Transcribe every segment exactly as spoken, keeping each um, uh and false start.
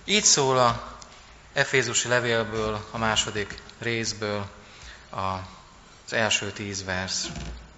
Így szól a Efézusi levélből, a második részből az első tíz vers.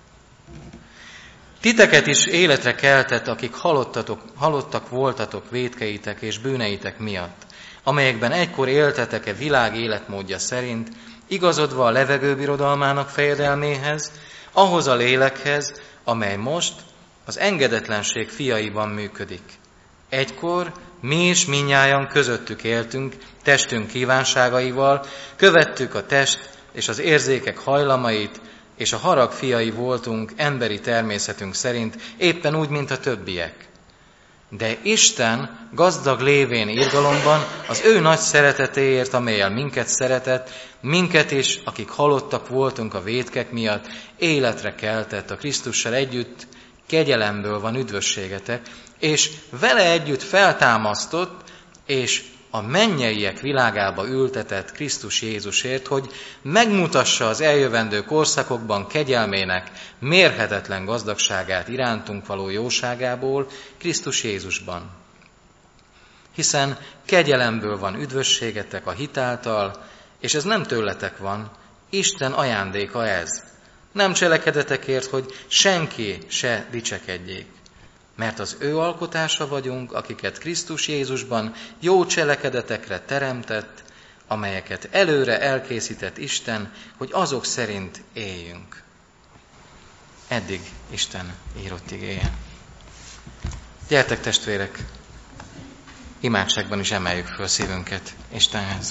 Titeket is életre keltett, akik halottatok, halottak voltatok vétkeitek és bűneitek miatt, amelyekben egykor éltetek e világ életmódja szerint, igazodva a levegő birodalmának fejedelméhez, ahhoz a lélekhez, amely most az engedetlenség fiaiban működik. Egykor mi is mindnyájan közöttük éltünk, testünk kívánságaival, követtük a test és az érzékek hajlamait, és a harag fiai voltunk emberi természetünk szerint, éppen úgy, mint a többiek. De Isten gazdag lévén irgalomban az ő nagy szeretetéért, amellyel minket szeretett, minket is, akik halottak voltunk a vétkek miatt, életre keltett a Krisztussal együtt, kegyelemből van üdvösségetek, és vele együtt feltámasztott, és a mennyeiek világába ültetett Krisztus Jézusért, hogy megmutassa az eljövendő korszakokban kegyelmének mérhetetlen gazdagságát irántunk való jóságából Krisztus Jézusban. Hiszen kegyelemből van üdvösségetek a hit által, és ez nem tőletek van, Isten ajándéka ez. Nem cselekedetekért, hogy senki se dicsekedjék. Mert az ő alkotása vagyunk, akiket Krisztus Jézusban jó cselekedetekre teremtett, amelyeket előre elkészített Isten, hogy azok szerint éljünk. Eddig Isten írott igéje. Gyertek testvérek, imádságban is emeljük föl szívünket Istenhez.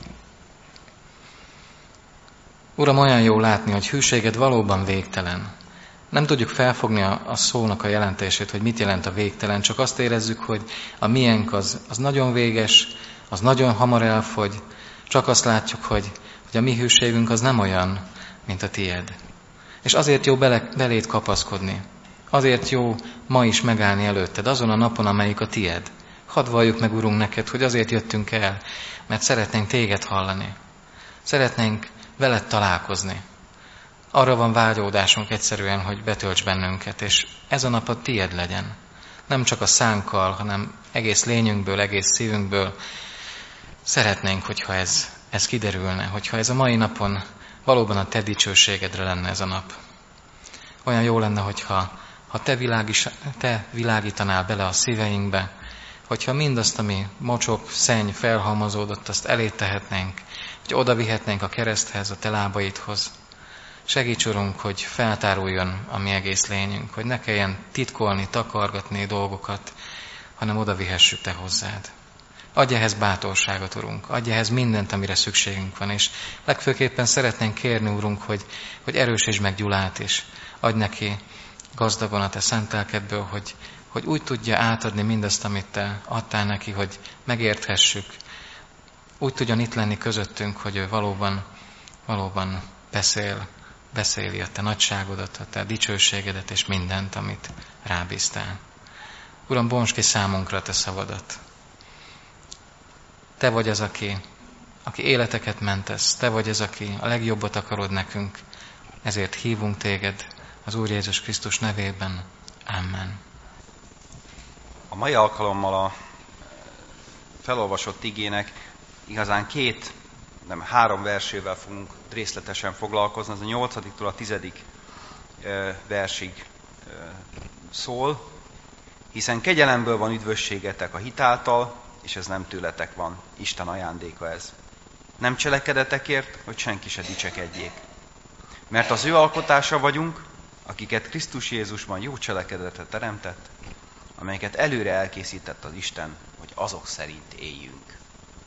Uram, olyan jó látni, hogy hűséged valóban végtelen. Nem tudjuk felfogni a, a szónak a jelentését, hogy mit jelent a végtelen, csak azt érezzük, hogy a miénk az, az nagyon véges, az nagyon hamar elfogy, csak azt látjuk, hogy, hogy a mi hűségünk az nem olyan, mint a tied. És azért jó bele, beléd kapaszkodni, azért jó ma is megállni előtted, azon a napon, amelyik a tied. Hadd valljuk meg, Urunk, neked, hogy azért jöttünk el, mert szeretnénk téged hallani. Szeretnénk veled találkozni. Arra van vágyódásunk egyszerűen, hogy betölts bennünket, és ez a nap a tied legyen. Nem csak a szánkkal, hanem egész lényünkből, egész szívünkből. Szeretnénk, hogyha ez, ez kiderülne, hogyha ez a mai napon valóban a te dicsőségedre lenne ez a nap. Olyan jó lenne, hogyha ha te, világis, te világítanál bele a szíveinkbe, hogyha mindazt, ami mocsok, szenny felhalmozódott, azt elé tehetnénk, hogy oda vihetnénk a kereszthez, a te lábaidhoz. Segíts, Urunk, hogy feltáruljon a mi egész lényünk, hogy ne kelljen titkolni, takargatni dolgokat, hanem oda vihessük te hozzád. Adj ehhez bátorságot, Urunk, adj ehhez mindent, amire szükségünk van, és legfőképpen szeretnénk kérni, Urunk, hogy, hogy erősítsd meg Gyulát is. Adj neki gazdagon a te szent lelkedből, hogy, hogy úgy tudja átadni mindazt, amit te adtál neki, hogy megérthessük. Úgy tudjon itt lenni közöttünk, hogy ő valóban, valóban beszél, beszéli a te nagyságodat, a te dicsőségedet és mindent, amit rábíztál. Uram, bonts ki számunkra a te szavadat. Te vagy az, aki, aki életeket mentesz, te vagy az, aki a legjobbat akarod nekünk, ezért hívunk téged az Úr Jézus Krisztus nevében. Amen. A mai alkalommal a felolvasott igének igazán két, nem három versével fogunk részletesen foglalkozni, az a nyolcadiktól a tizedik versig szól, hiszen kegyelemből van üdvösségetek a hit által, és ez nem tőletek van, Isten ajándéka ez. Nem cselekedetekért, hogy senki se dicsekedjék. Mert az ő alkotása vagyunk, akiket Krisztus Jézusban jó cselekedetre teremtett, amelyeket előre elkészített az Isten, hogy azok szerint éljünk.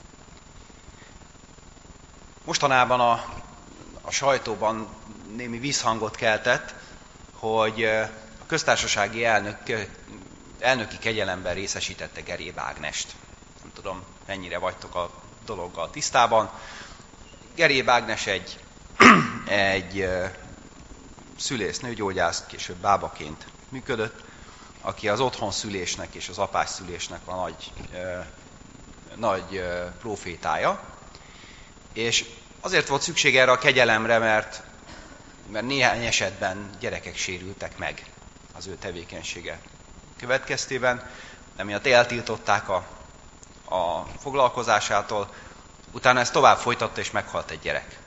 Mostanában a, a sajtóban némi visszhangot keltett, hogy a köztársasági elnök, elnöki kegyelemben részesítette Geréb Ágnest. Nem tudom, mennyire vagytok a dologgal tisztában. Geréb Ágnes egy, egy szülésznő, gyógyász, később bábaként működött, aki az otthon szülésnek és az apás szülésnek a nagy, ö, nagy ö, profétája. És azért volt szükség erre a kegyelemre, mert, mert néhány esetben gyerekek sérültek meg az ő tevékenysége következtében, emiatt eltiltották a, a foglalkozásától, utána ezt tovább folytatta, és meghalt egy gyerek.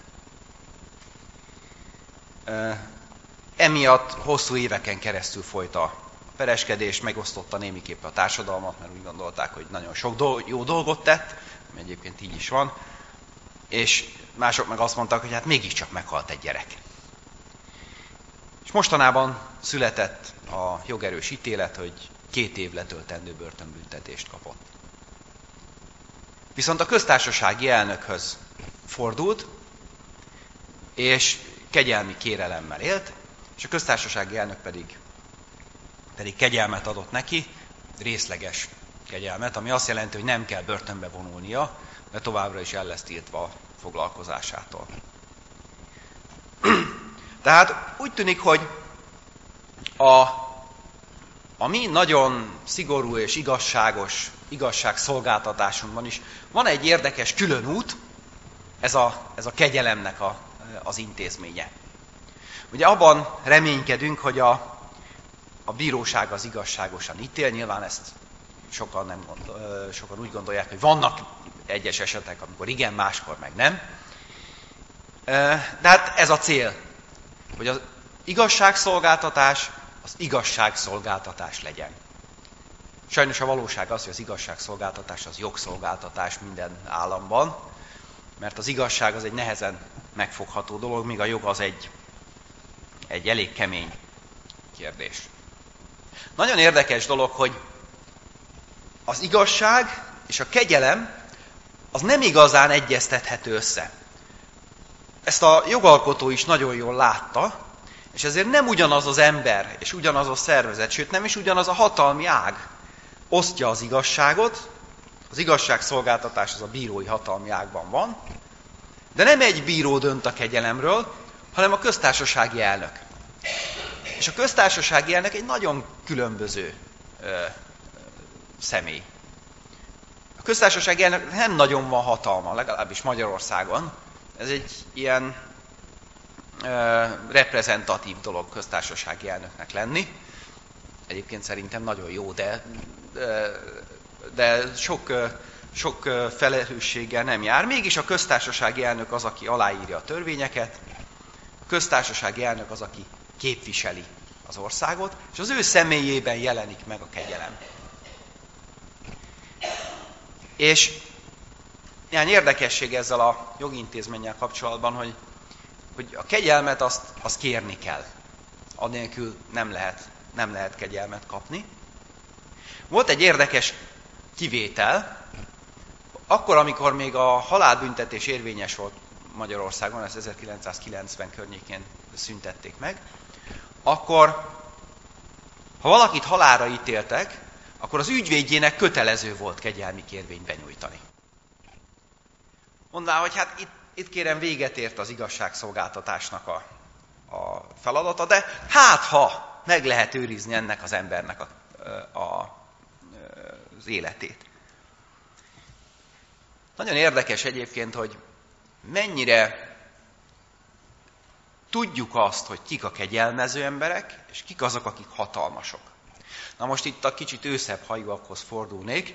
Emiatt hosszú éveken keresztül folyt a pereskedés, megosztotta némiképp a társadalmat, mert úgy gondolták, hogy nagyon sok do- jó dolgot tett, ami egyébként így is van, és mások meg azt mondták, hogy hát mégiscsak meghalt egy gyerek. És mostanában született a jogerős ítélet, hogy két év letöltendő börtönbüntetést kapott. Viszont a köztársasági elnökhöz fordult, és kegyelmi kérelemmel élt, és a köztársasági elnök pedig, pedig kegyelmet adott neki, részleges kegyelmet, ami azt jelenti, hogy nem kell börtönbe vonulnia, de továbbra is el lesz tiltva a foglalkozásától. Tehát úgy tűnik, hogy a, a mi nagyon szigorú és igazságos igazságszolgáltatásunkban is van egy érdekes külön út, ez a, ez a kegyelemnek a, az intézménye. Ugye abban reménykedünk, hogy a, a bíróság az igazságosan ítél, nyilván ezt sokan, nem gondol, sokan úgy gondolják, hogy vannak egyes esetek, amikor igen, máskor meg nem. De hát ez a cél, hogy az igazságszolgáltatás az igazságszolgáltatás legyen. Sajnos a valóság az, hogy az igazságszolgáltatás az jogszolgáltatás minden államban, mert az igazság az egy nehezen megfogható dolog, míg a jog az egy, egy elég kemény kérdés. Nagyon érdekes dolog, hogy az igazság és a kegyelem az nem igazán egyeztethető össze. Ezt a jogalkotó is nagyon jól látta, és ezért nem ugyanaz az ember és ugyanaz a szervezet, sőt nem is ugyanaz a hatalmi ág osztja az igazságot, az igazságszolgáltatás az a bírói hatalmi ágban van, de nem egy bíró dönt a kegyelemről, hanem a köztársasági elnök. És a köztársasági elnök egy nagyon különböző ö, személy. A köztársasági elnök nem nagyon van hatalma, legalábbis Magyarországon. Ez egy ilyen ö, reprezentatív dolog köztársasági elnöknek lenni. Egyébként szerintem nagyon jó, de, de sok, sok felelősséggel nem jár. Mégis a köztársasági elnök az, aki aláírja a törvényeket, a köztársasági elnök az, aki képviseli az országot, és az ő személyében jelenik meg a kegyelem. És ilyen érdekesség ezzel a jogintézménnyel kapcsolatban, hogy, hogy a kegyelmet azt, azt kérni kell. Annélkül nem lehet, nem lehet kegyelmet kapni. Volt egy érdekes kivétel, akkor, amikor még a halálbüntetés érvényes volt Magyarországon, ezt ezerkilencszázkilencven környékén szüntették meg, akkor, ha valakit halálra ítéltek, akkor az ügyvédjének kötelező volt kegyelmi kérvényt benyújtani. Mondaná, hogy hát itt, itt kérem véget ért az igazságszolgáltatásnak a, a feladata, de hát ha meg lehet őrizni ennek az embernek a, a, az életét. Nagyon érdekes egyébként, hogy mennyire tudjuk azt, hogy kik a kegyelmező emberek, és kik azok, akik hatalmasok. Na most itt a kicsit őszebb hajúakhoz fordulnék,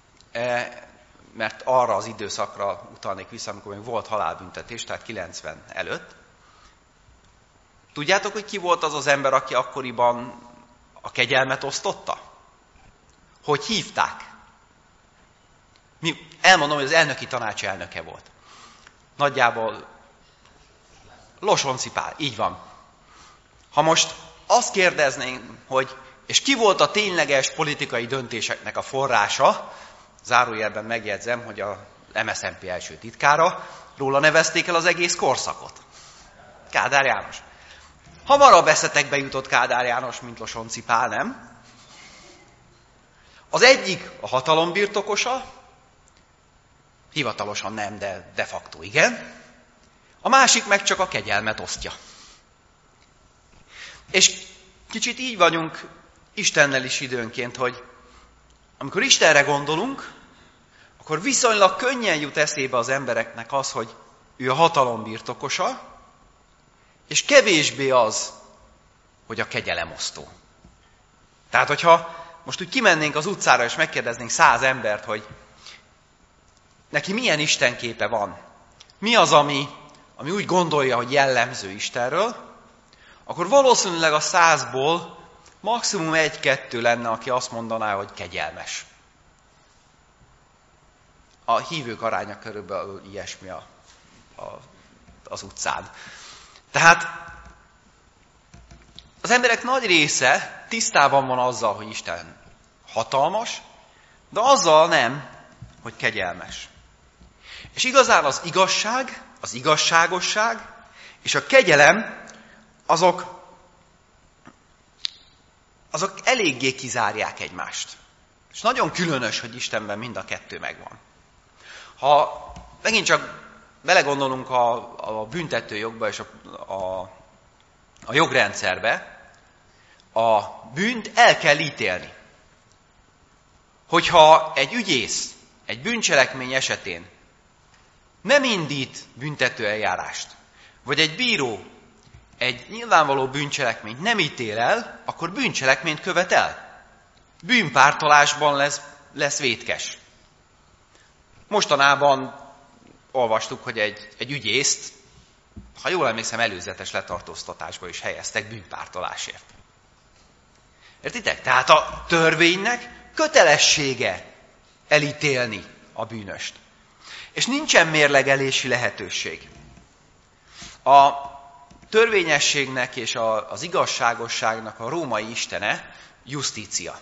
mert arra az időszakra utalnék vissza, amikor még volt halálbüntetés, tehát kilencven előtt. Tudjátok, hogy ki volt az az ember, aki akkoriban a kegyelmet osztotta? Hogy hívták? Mi, elmondom, hogy az elnöki tanács elnöke volt. Nagyjából Losonczy Pál, így van. Ha most azt kérdeznénk, hogy és ki volt a tényleges politikai döntéseknek a forrása, zárójelben megjegyzem, hogy a em es zé en pé első titkára, róla nevezték el az egész korszakot. Kádár János. Hamarabb eszetekbe jutott Kádár János, mint Losonczy Pál, nem? Az egyik a hatalom birtokosa, hivatalosan nem, de de facto igen. A másik meg csak a kegyelmet osztja. És kicsit így vagyunk Istennel is időnként, hogy amikor Istenre gondolunk, akkor viszonylag könnyen jut eszébe az embereknek az, hogy ő a hatalom birtokosa, és kevésbé az, hogy a kegyelemosztó. Tehát, hogyha most úgy kimennénk az utcára, és megkérdeznénk száz embert, hogy neki milyen istenképe van, mi az, ami, ami úgy gondolja, hogy jellemző Istenről, akkor valószínűleg a százból maximum egy-kettő lenne, aki azt mondaná, hogy kegyelmes. A hívők aránya körülbelül ilyesmi a, a, az utcán. Tehát az emberek nagy része tisztában van azzal, hogy Isten hatalmas, de azzal nem, hogy kegyelmes. És igazán az igazság, az igazságosság és a kegyelem, azok, azok eléggé kizárják egymást. És nagyon különös, hogy Istenben mind a kettő megvan. Ha megint csak belegondolunk a, a büntetőjogba és a, a, a jogrendszerbe, a bűnt el kell ítélni. Hogyha egy ügyész egy bűncselekmény esetén nem indít büntetőeljárást, vagy egy bíró egy nyilvánvaló bűncselekményt nem ítél el, akkor bűncselekményt követ el. Bűnpártolásban lesz, lesz vétkes. Mostanában olvastuk, hogy egy, egy ügyészt, ha jól emlékszem, előzetes letartóztatásba is helyeztek bűnpártolásért. Értitek? Tehát a törvénynek kötelessége elítélni a bűnöst. És nincsen mérlegelési lehetőség. A törvényességnek és a, az igazságosságnak a római istene Justícia.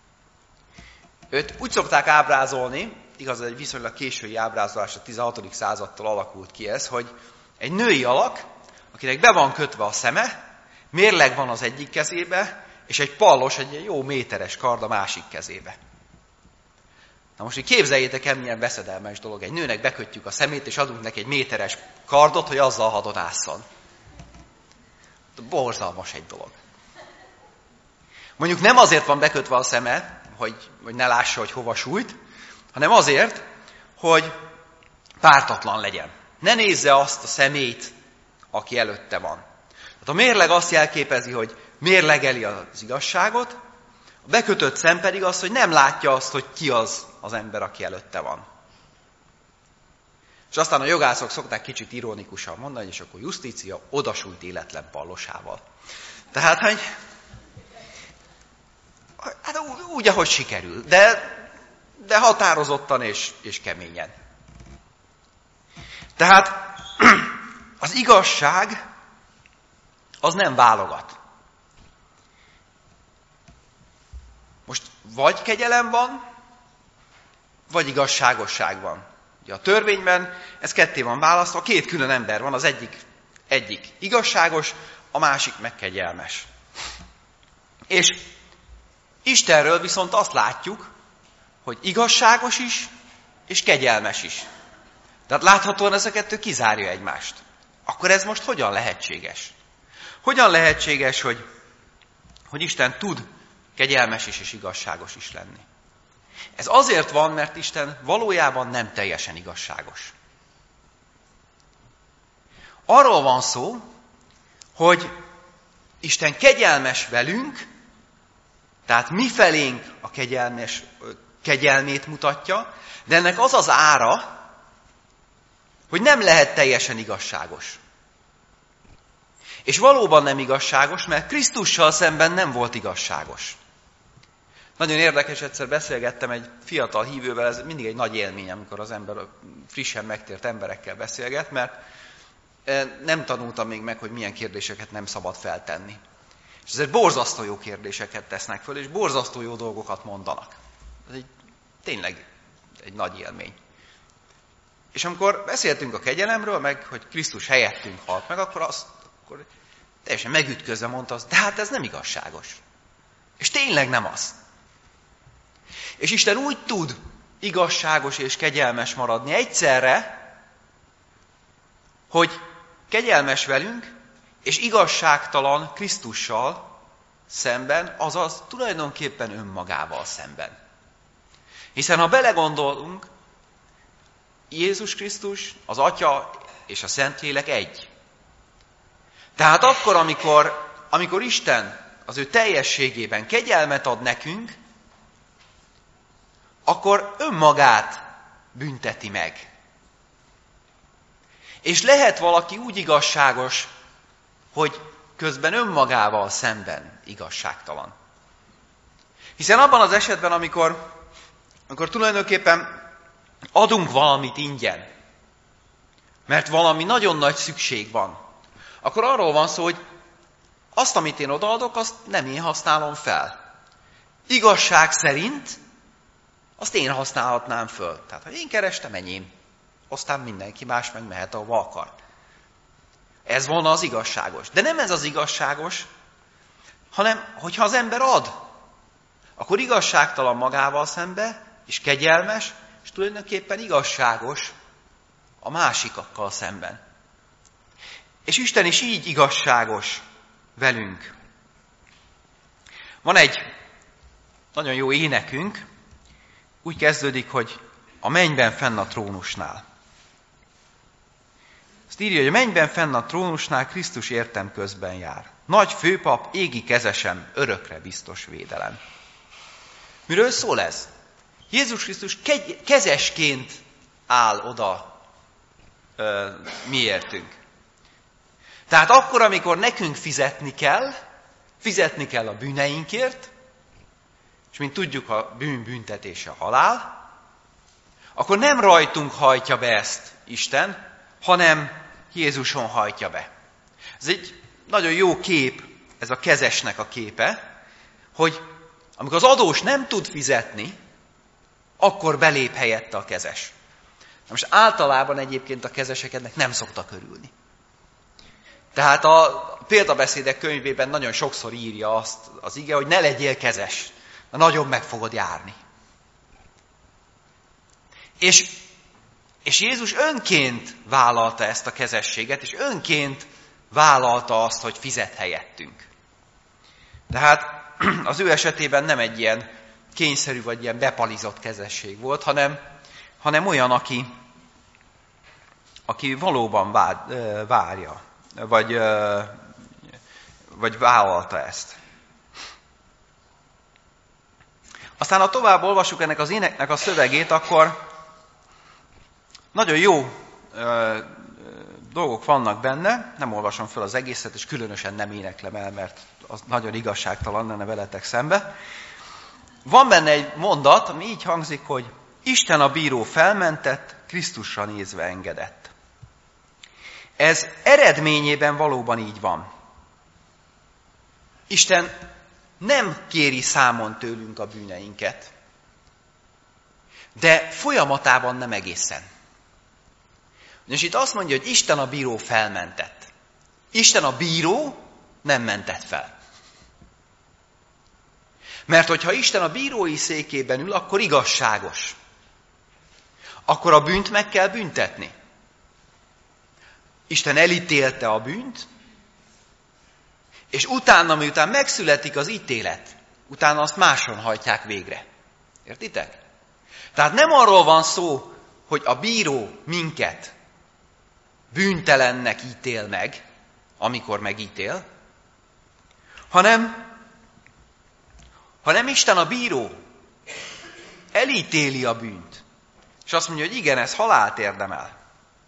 Őt úgy szokták ábrázolni, igaz, egy viszonylag késői ábrázolás, a tizenhatodik századtól alakult ki ez, hogy egy női alak, akinek be van kötve a szeme, mérleg van az egyik kezébe, és egy pallos, egy jó méteres kard a másik kezébe. Na most így képzeljétek el, milyen veszedelmes dolog. Egy nőnek bekötjük a szemét, és adunk neki egy méteres kardot, hogy azzal hadonásszon. Borzalmas egy dolog. Mondjuk nem azért van bekötve a szeme, hogy, hogy ne lássa, hogy hova sújt, hanem azért, hogy pártatlan legyen. Ne nézze azt a szemét, aki előtte van. Tehát a mérleg azt jelképezi, hogy mérlegeli az igazságot, a bekötött szem pedig az, hogy nem látja azt, hogy ki az az ember, aki előtte van. És aztán a jogászok szokták kicsit ironikusan mondani, és akkor Justícia odasújt életlen pallosával. Tehát, hogy hát úgy, úgy, ahogy sikerül, de, de határozottan és, és keményen. Tehát az igazság az nem válogat. Most vagy kegyelem van, vagy igazságosság van. Ugye a törvényben ez ketté van választva, két külön ember van, az egyik, egyik igazságos, a másik meg kegyelmes. És Istenről viszont azt látjuk, hogy igazságos is, és kegyelmes is. Tehát láthatóan ez a kettő kizárja egymást. Akkor ez most hogyan lehetséges? Hogyan lehetséges, hogy, hogy Isten tud kegyelmes is és igazságos is lenni? Ez azért van, mert Isten valójában nem teljesen igazságos. Arról van szó, hogy Isten kegyelmes velünk, tehát mi felénk a kegyelmes, kegyelmét mutatja, de ennek az az ára, hogy nem lehet teljesen igazságos. És valóban nem igazságos, mert Krisztussal szemben nem volt igazságos. Nagyon érdekes, egyszer beszélgettem egy fiatal hívővel, ez mindig egy nagy élmény, amikor az ember frissen megtért emberekkel beszélget, mert nem tanultam még meg, hogy milyen kérdéseket nem szabad feltenni. És ezért borzasztó jó kérdéseket tesznek föl, és borzasztó jó dolgokat mondanak. Ez egy, tényleg egy nagy élmény. És amikor beszéltünk a kegyelemről, meg hogy Krisztus helyettünk halt meg, akkor azt akkor teljesen megütközve mondta azt, de hát ez nem igazságos. És tényleg nem az. És Isten úgy tud igazságos és kegyelmes maradni egyszerre, hogy kegyelmes velünk, és igazságtalan Krisztussal szemben, azaz tulajdonképpen önmagával szemben. Hiszen ha belegondolunk, Jézus Krisztus, az Atya és a Szentlélek egy. Tehát akkor, amikor, amikor Isten az ő teljességében kegyelmet ad nekünk, akkor önmagát bünteti meg. És lehet valaki úgy igazságos, hogy közben önmagával szemben igazságtalan. Hiszen abban az esetben, amikor, amikor tulajdonképpen adunk valamit ingyen, mert valami nagyon nagy szükség van, akkor arról van szó, hogy azt, amit én odaadok, azt nem én használom fel. Igazság szerint azt én használhatnám föl. Tehát, ha én kerestem, enyém. Aztán mindenki más meg mehet, ahova akar. Ez volna az igazságos. De nem ez az igazságos, hanem, hogyha az ember ad, akkor igazságtalan magával szembe, és kegyelmes, és tulajdonképpen igazságos a másikakkal szemben. És Isten is így igazságos velünk. Van egy nagyon jó énekünk, úgy kezdődik, hogy a mennyben fenn a trónusnál. Azt írja, hogy a mennyben fenn a trónusnál Krisztus értem közben jár. Nagy főpap, égi kezesem, örökre biztos védelem. Miről szól ez? Jézus Krisztus kegy- kezesként áll oda ö, miértünk. Tehát akkor, amikor nekünk fizetni kell, fizetni kell a bűneinkért, és mint tudjuk, a bűn büntetése a halál, akkor nem rajtunk hajtja be ezt Isten, hanem Jézuson hajtja be. Ez egy nagyon jó kép, ez a kezesnek a képe, hogy amikor az adós nem tud fizetni, akkor belép helyette a kezes. Na most általában egyébként a kezeseknek nem szoktak örülni. Tehát a példabeszédek könyvében nagyon sokszor írja azt az ige, hogy ne legyél kezes, de nagyon meg fogod járni. És, és Jézus önként vállalta ezt a kezességet, és önként vállalta azt, hogy fizet helyettünk. Tehát az ő esetében nem egy ilyen kényszerű, vagy ilyen bepalizott kezesség volt, hanem, hanem olyan, aki, aki valóban vár, várja, vagy, vagy vállalta ezt. Aztán, ha tovább olvassuk ennek az éneknek a szövegét, akkor nagyon jó ö, dolgok vannak benne, nem olvasom fel az egészet, és különösen nem éneklem el, mert az nagyon igazságtalan lenne veletek szembe. Van benne egy mondat, ami így hangzik, hogy Isten a bíró felmentett, Krisztusra nézve engedett. Ez eredményében valóban így van. Isten nem kéri számon tőlünk a bűneinket, de folyamatában nem egészen. És itt azt mondja, hogy Isten a bíró felmentett. Isten a bíró nem mentett fel. Mert hogyha Isten a bírói székében ül, akkor igazságos. Akkor a bűnt meg kell büntetni. Isten elítélte a bűnt, és utána, miután megszületik az ítélet, utána azt máson hajtják végre. Értitek? Tehát nem arról van szó, hogy a bíró minket bűntelennek ítél meg, amikor megítél, hanem, hanem Isten a bíró elítéli a bűnt. És azt mondja, hogy igen, ez halált érdemel.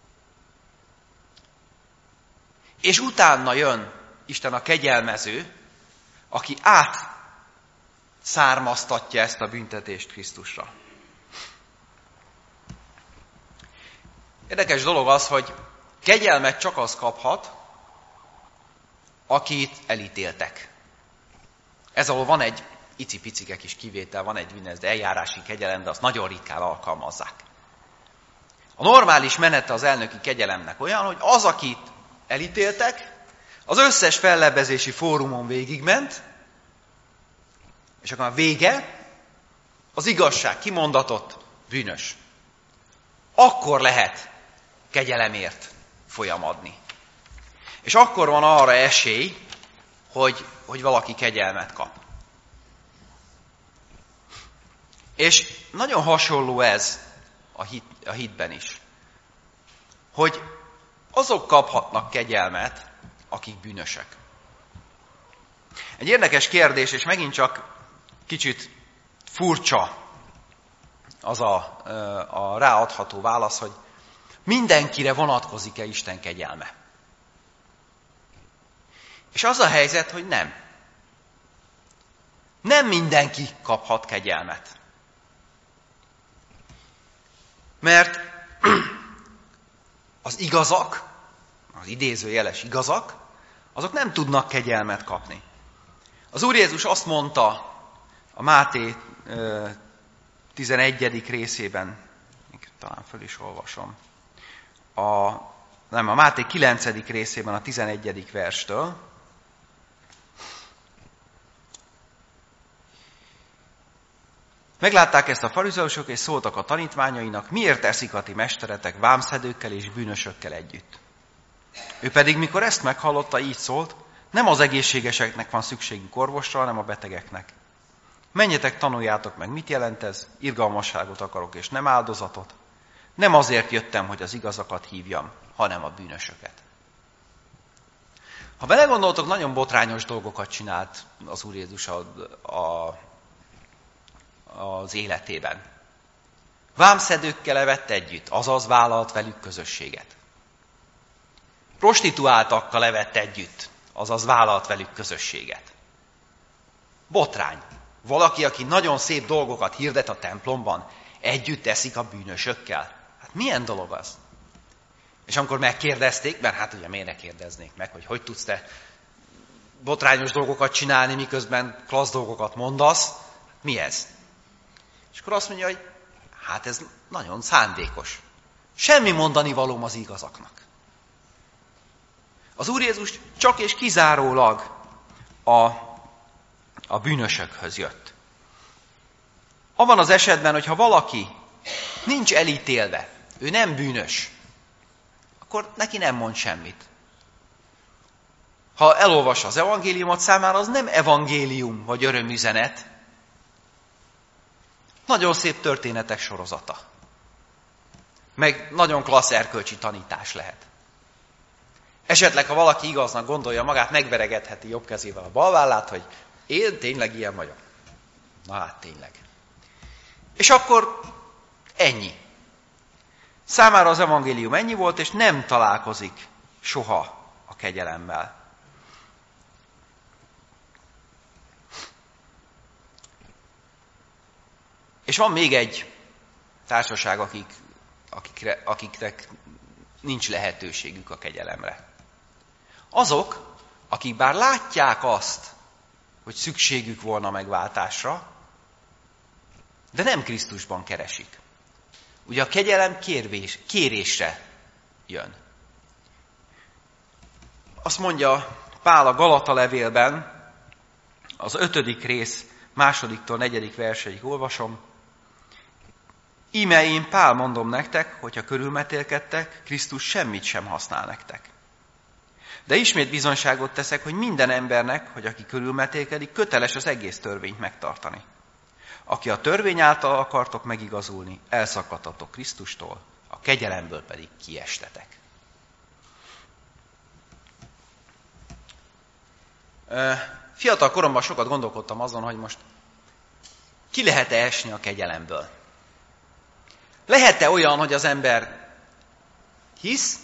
És utána jön Isten a kegyelmező, aki átszármaztatja ezt a büntetést Krisztusra. Érdekes dolog az, hogy kegyelmet csak az kaphat, akit elítéltek. Ez ahol van egy icipicike kis kivétel, van egy úgynevezett eljárási kegyelem, de azt nagyon ritkán alkalmazzák. A normális menete az elnöki kegyelemnek olyan, hogy az, akit elítéltek, az összes fellebbezési fórumon végigment, és akkor a vége, az igazság kimondatott, bűnös. Akkor lehet kegyelemért folyamadni. És akkor van arra esély, hogy, hogy valaki kegyelmet kap. És nagyon hasonló ez a, hit, a hitben is. Hogy azok kaphatnak kegyelmet, akik bűnösek. Egy érdekes kérdés, és megint csak kicsit furcsa az a, a ráadható válasz, hogy mindenkire vonatkozik-e Isten kegyelme. És az a helyzet, hogy nem. Nem mindenki kaphat kegyelmet. Mert az igazak, az idézőjeles igazak, azok nem tudnak kegyelmet kapni. Az Úr Jézus azt mondta a Máté tizenegyedik részében, talán föl is olvasom, a, nem, a Máté kilencedik részében a tizenegyedik verstől, meglátták ezt a farizeusok, és szóltak a tanítványainak, miért eszik a ti mesteretek vámszedőkkel és bűnösökkel együtt. Ő pedig, mikor ezt meghallotta, így szólt, nem az egészségeseknek van szükségük orvosra, hanem a betegeknek. Menjetek, tanuljátok meg, mit jelent ez, irgalmasságot akarok, és nem áldozatot. Nem azért jöttem, hogy az igazakat hívjam, hanem a bűnösöket. Ha belegondoltok, nagyon botrányos dolgokat csinált az Úr Jézus a, a, az életében. Vámszedőkkel evett együtt, azaz vállalt velük közösséget. Prostituáltakkal evett együtt, azaz vállalt velük közösséget. Botrány. Valaki, aki nagyon szép dolgokat hirdet a templomban, együtt eszik a bűnösökkel. Hát milyen dolog az? És amikor megkérdezték, mert hát ugye miért ne kérdeznék meg, hogy hogy tudsz te botrányos dolgokat csinálni, miközben klassz dolgokat mondasz, mi ez? És akkor azt mondja, hogy hát ez nagyon szándékos. Semmi mondani valóm az igazaknak. Az Úr Jézus csak és kizárólag a, a bűnösökhöz jött. Abban az esetben, hogyha valaki nincs elítélve, ő nem bűnös, akkor neki nem mond semmit. Ha elolvassa az evangéliumot, számára az nem evangélium vagy örömüzenet, nagyon szép történetek sorozata. Meg nagyon klassz erkölcsi tanítás lehet. Esetleg, ha valaki igaznak gondolja magát, megveregetheti jobb kezével a bal vállát, hogy én tényleg ilyen vagyok. Na hát tényleg. És akkor ennyi. Számára az evangélium ennyi volt, és nem találkozik soha a kegyelemmel. És van még egy társaság, akik, akikre, akiknek nincs lehetőségük a kegyelemre. Azok, akik bár látják azt, hogy szükségük volna megváltásra, de nem Krisztusban keresik. Ugye a kegyelem kérvés, kérésre jön. Azt mondja Pál a Galata levélben, az ötödik rész másodiktól negyedik verseig olvasom. Íme én Pál mondom nektek, hogyha körülmetélkedtek, Krisztus semmit sem használ nektek. De ismét bizonyságot teszek, hogy minden embernek, hogy aki körülmetélkedik, köteles az egész törvényt megtartani. Aki a törvény által akartok megigazulni, elszakadtatok Krisztustól, a kegyelemből pedig kiestetek. Fiatal koromban sokat gondolkodtam azon, hogy most ki lehet-e esni a kegyelemből. Lehet-e olyan, hogy az ember hisz,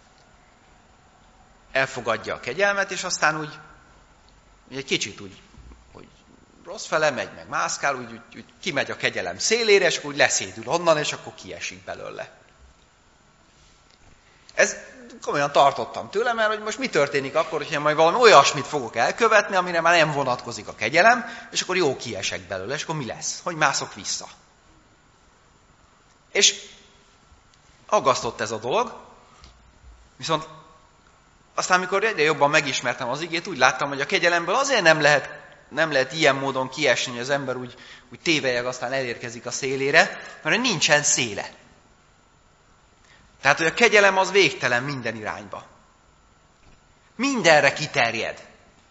elfogadja a kegyelmet, és aztán úgy, úgy egy kicsit úgy, hogy rossz fele megy, meg mászkál, úgy, úgy, úgy kimegy a kegyelem szélére, és akkor úgy leszédül onnan, és akkor kiesik belőle. Ez komolyan tartottam tőle, mert hogy most mi történik akkor, hogyha majd valami olyasmit fogok elkövetni, amire már nem vonatkozik a kegyelem, és akkor jó kiesek belőle, és akkor mi lesz? Hogy mászok vissza? És aggasztott ez a dolog, viszont aztán, amikor egyre jobban megismertem az igét, úgy láttam, hogy a kegyelemből azért nem lehet, nem lehet ilyen módon kiesni, hogy az ember úgy, úgy tévejeg, aztán elérkezik a szélére, mert hogy nincsen széle. Tehát, hogy a kegyelem az végtelen minden irányba. Mindenre kiterjed.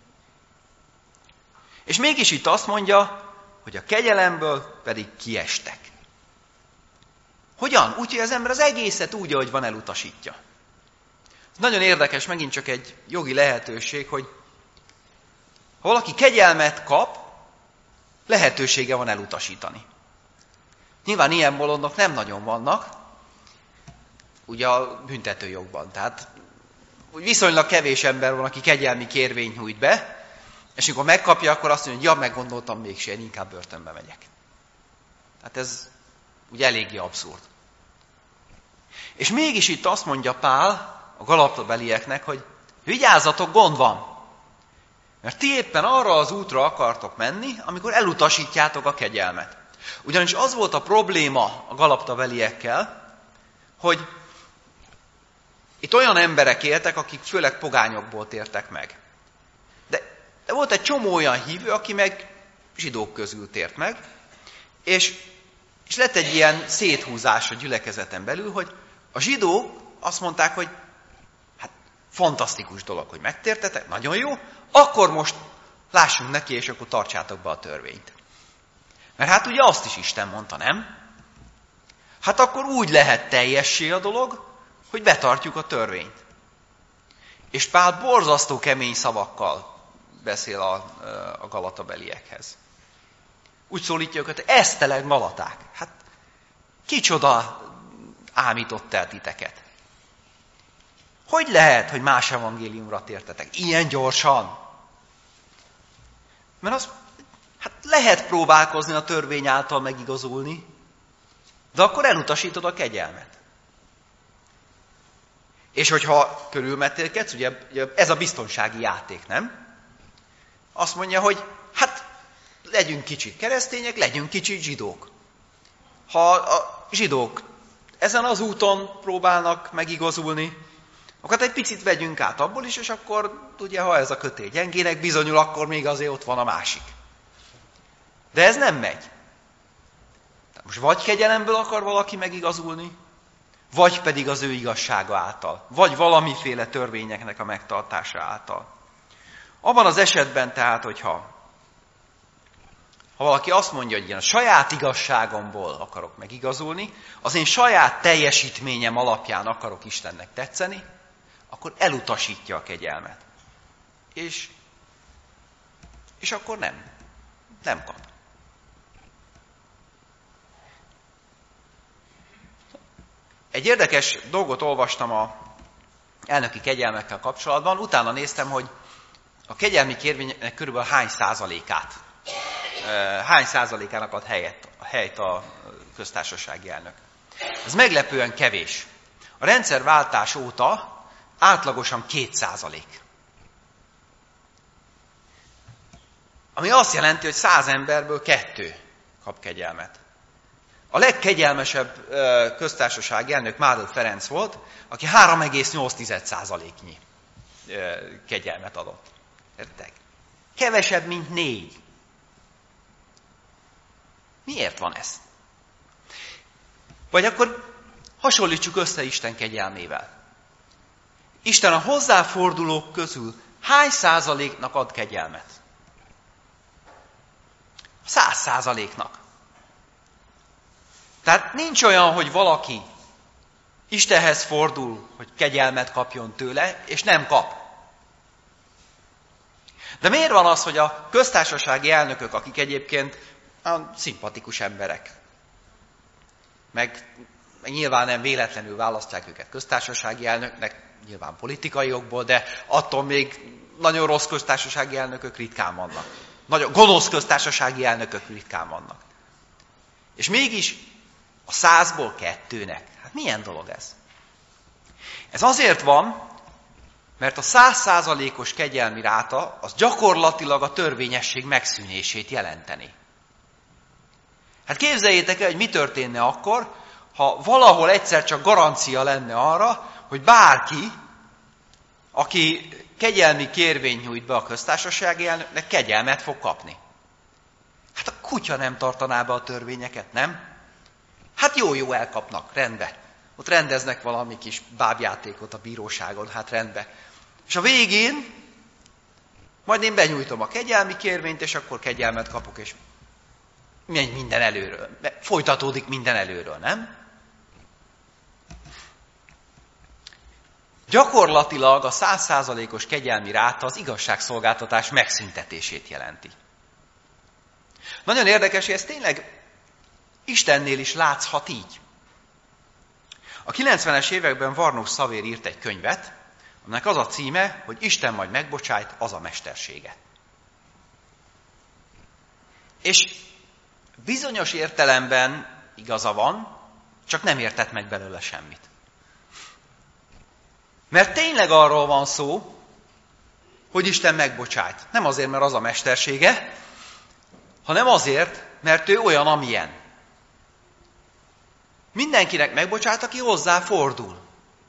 És mégis itt azt mondja, hogy a kegyelemből pedig kiestek. Hogyan? Úgy, hogy az ember az egészet úgy, ahogy van, elutasítja. Ez nagyon érdekes, megint csak egy jogi lehetőség, hogy ha valaki kegyelmet kap, lehetősége van elutasítani. Nyilván ilyen bolondok nem nagyon vannak, ugye a büntetőjogban. Tehát úgy viszonylag kevés ember van, aki kegyelmi kérvényt nyújt be, és amikor megkapja, akkor azt mondja, hogy ja, meggondoltam mégse, én inkább börtönbe megyek. Tehát ez ugye eléggé abszurd. És mégis itt azt mondja Pál a galatabelieknek, hogy vigyázzatok, gond van. Mert ti éppen arra az útra akartok menni, amikor elutasítjátok a kegyelmet. Ugyanis az volt a probléma a galatabeliekkel, hogy itt olyan emberek éltek, akik főleg pogányokból tértek meg. De, de volt egy csomó olyan hívő, aki meg zsidók közül tért meg, és, és lett egy ilyen széthúzás a gyülekezeten belül, hogy a zsidók azt mondták, hogy hát fantasztikus dolog, hogy megtértetek, nagyon jó, akkor most lássunk neki, és akkor tartsátok be a törvényt. Mert hát ugye azt is Isten mondta, nem? Hát akkor úgy lehet teljessé a dolog, hogy betartjuk a törvényt. És Pál borzasztó kemény szavakkal beszél a, a galatabeliekhez. Úgy szólítja őket, hogy eszteleg galaták. Hát kicsoda ámított el titeket. Hogy lehet, hogy más evangéliumra tértetek? Ilyen gyorsan? Mert az, hát lehet próbálkozni a törvény által megigazulni, de akkor elutasítod a kegyelmet. És hogyha körülmetélkedsz, ugye ez a biztonsági játék, nem? Azt mondja, hogy hát legyünk kicsit keresztények, legyünk kicsit zsidók. Ha a zsidók ezen az úton próbálnak megigazulni, akkor egy picit vegyünk át abból is, és akkor ugye, ha ez a kötél gyengének bizonyul, akkor még azért ott van a másik. De ez nem megy. Tehát most vagy kegyelemből akar valaki megigazulni, vagy pedig az ő igazsága által, vagy valamiféle törvényeknek a megtartása által. Abban az esetben tehát, hogyha ha valaki azt mondja, hogy én a saját igazságomból akarok megigazulni, az én saját teljesítményem alapján akarok Istennek tetszeni, akkor elutasítja a kegyelmet. És, és akkor nem. Nem kap. Egy érdekes dolgot olvastam a elnöki kegyelmekkel kapcsolatban, utána néztem, hogy a kegyelmi kérvényeknek körülbelül hány százalékát, hány százalékának ad helyet, a helyt a köztársasági elnök. Ez meglepően kevés. A rendszerváltás óta átlagosan két százalék. Ami azt jelenti, hogy száz emberből kettő kap kegyelmet. A legkegyelmesebb köztársasági elnök Mádl Ferenc volt, aki három egész nyolc százaléknyi kegyelmet adott. Értek? Kevesebb, mint négy. Miért van ez? Vagy akkor hasonlítsuk össze Isten kegyelmével. Isten a hozzáfordulók közül hány százaléknak ad kegyelmet? Száz százaléknak. Tehát nincs olyan, hogy valaki Istenhez fordul, hogy kegyelmet kapjon tőle, és nem kap. De miért van az, hogy a köztársasági elnökök, akik egyébként szimpatikus emberek, meg, meg nyilván nem véletlenül választják őket köztársasági elnöknek, nyilván politikai okból, de attól még nagyon rossz köztársasági elnökök ritkán vannak. Nagyon gonosz köztársasági elnökök ritkán vannak. És mégis a százból kettőnek. Hát milyen dolog ez? Ez azért van, mert a száz százalékos kegyelmi ráta az gyakorlatilag a törvényesség megszűnését jelenteni. Hát képzeljétek el, hogy mi történne akkor, ha valahol egyszer csak garancia lenne arra, hogy bárki, aki kegyelmi kérvényt nyújt be a köztársasági elnöknek, kegyelmet fog kapni. Hát a kutya nem tartaná be a törvényeket, nem? Hát jó-jó elkapnak, rendben. Ott rendeznek valami kis bábjátékot a bíróságon, hát rendben. És a végén majd én benyújtom a kegyelmi kérvényt, és akkor kegyelmet kapok, és megy minden előről. Folytatódik minden előről, nem? Gyakorlatilag a száz százalékos kegyelmi ráta az igazságszolgáltatás megszüntetését jelenti. Nagyon érdekes, hogy ez tényleg Istennél is látszhat így. A kilencvenes években Varnus Szavér írt egy könyvet, aminek az a címe, hogy Isten majd megbocsájt, az a mestersége. És bizonyos értelemben igaza van, csak nem értett meg belőle semmit. Mert tényleg arról van szó, hogy Isten megbocsájt. Nem azért, mert az a mestersége, hanem azért, mert ő olyan, amilyen. Mindenkinek megbocsájt, aki hozzá fordul.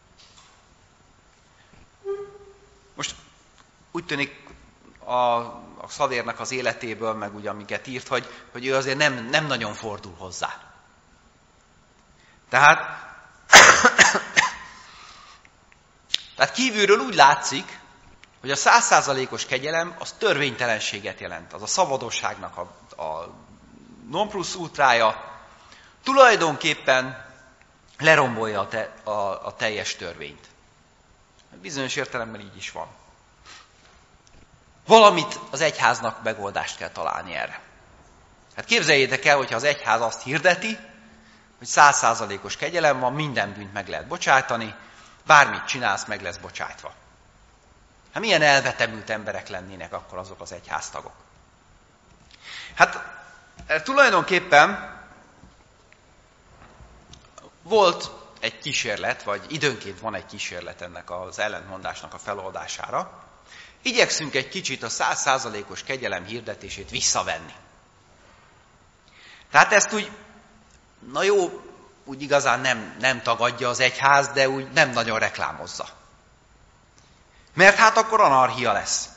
Most úgy tűnik a, a Szavérnek az életéből, meg ugye amiket írt, hogy, hogy ő azért nem, nem nagyon fordul hozzá. Tehát, tehát kívülről úgy látszik, hogy a száz százalékos kegyelem az törvénytelenséget jelent. Az a szabadosságnak a, a non plus ultrája, tulajdonképpen lerombolja a, te, a, a teljes törvényt. Bizonyos értelemben így is van. Valamit az egyháznak megoldást kell találni erre. Hát képzeljétek el, hogyha az egyház azt hirdeti, hogy száz százalékos kegyelem van, minden bűnt meg lehet bocsátani, bármit csinálsz, meg lesz bocsájtva. Hát milyen elvetemült emberek lennének akkor azok az egyháztagok? Hát tulajdonképpen volt egy kísérlet, vagy időnként van egy kísérlet ennek az ellentmondásnak a feloldására. Igyekszünk egy kicsit a száz százalékos kegyelem hirdetését visszavenni. Tehát ezt úgy, na jó, úgy igazán nem, nem tagadja az egyház, de úgy nem nagyon reklámozza. Mert hát akkor anarchia lesz.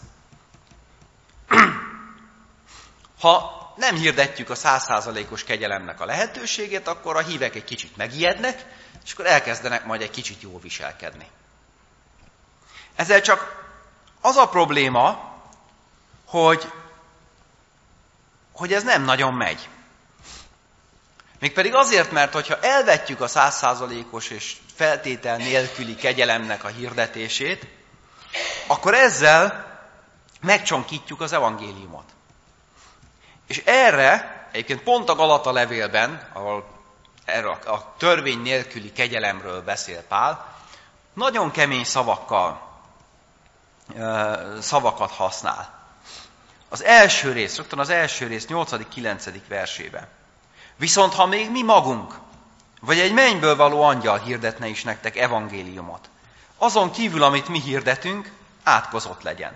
Ha nem hirdetjük a száz százalékos kegyelemnek a lehetőségét, akkor a hívek egy kicsit megijednek, és akkor elkezdenek majd egy kicsit jól viselkedni. Ezzel csak az a probléma, hogy, hogy ez nem nagyon megy. Mégpedig azért, mert hogyha elvetjük a száz százalékos és feltétel nélküli kegyelemnek a hirdetését, akkor ezzel megcsonkítjuk az evangéliumot. És erre, egyébként pont a Galata levélben, ahol erről a törvény nélküli kegyelemről beszél Pál, nagyon kemény szavakkal, szavakat használ. Az első rész, rögtön az első rész nyolcadik-kilencedik versében. Viszont ha még mi magunk, vagy egy mennyből való angyal hirdetne is nektek evangéliumot, azon kívül, amit mi hirdetünk, átkozott legyen.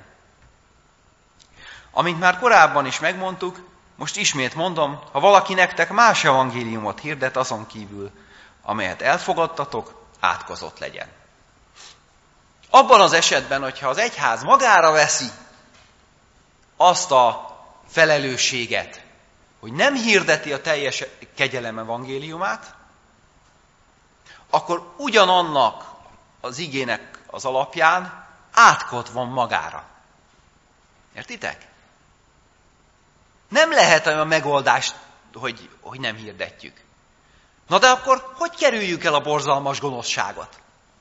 Amint már korábban is megmondtuk, most ismét mondom, ha valaki nektek más evangéliumot hirdet azon kívül, amelyet elfogadtatok, átkozott legyen. Abban az esetben, hogyha az egyház magára veszi azt a felelősséget, hogy nem hirdeti a teljes kegyelem evangéliumát, akkor ugyanannak az igének az alapján átkot van magára. Értitek? Nem lehet olyan megoldást, hogy, hogy nem hirdetjük. Na de akkor hogy kerüljük el a borzalmas gonoszságot?